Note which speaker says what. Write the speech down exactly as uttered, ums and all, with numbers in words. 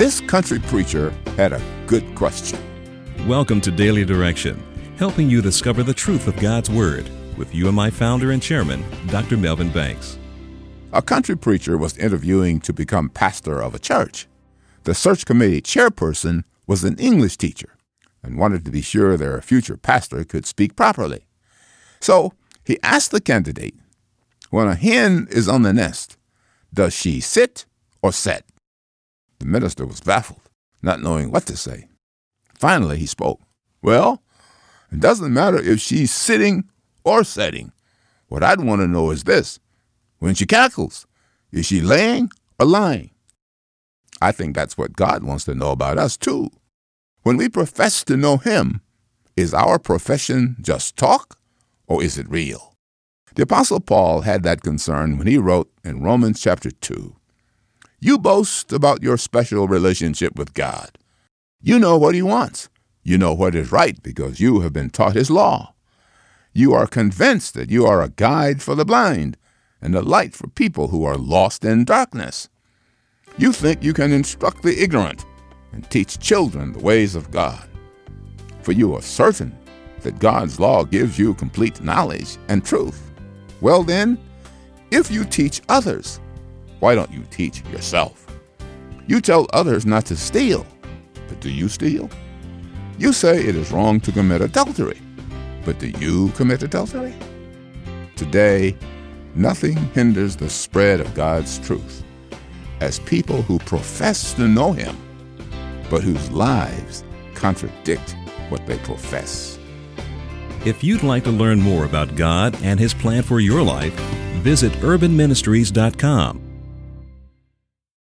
Speaker 1: This country preacher had a good question.
Speaker 2: Welcome to Daily Direction, helping you discover the truth of God's Word with U M I founder and chairman, Doctor Melvin Banks.
Speaker 1: A country preacher was interviewing to become pastor of a church. The search committee chairperson was an English teacher and wanted to be sure their future pastor could speak properly. So he asked the candidate, when a hen is on the nest, does she sit or set? The minister was baffled, not knowing what to say. Finally, he spoke. Well, it doesn't matter if she's sitting or setting. What I'd want to know is this. When she cackles, is she laying or lying? I think that's what God wants to know about us, too. When we profess to know Him, is our profession just talk or is it real? The Apostle Paul had that concern when he wrote in Romans chapter two, you boast about your special relationship with God. You know what He wants. You know what is right because you have been taught His law. You are convinced that you are a guide for the blind and a light for people who are lost in darkness. You think you can instruct the ignorant and teach children the ways of God. For you are certain that God's law gives you complete knowledge and truth. Well then, if you teach others, why don't you teach yourself? You tell others not to steal, but do you steal? You say it is wrong to commit adultery, but do you commit adultery? Today, nothing hinders the spread of God's truth as people who profess to know Him, but whose lives contradict what they profess.
Speaker 2: If you'd like to learn more about God and His plan for your life, visit urban ministries dot com.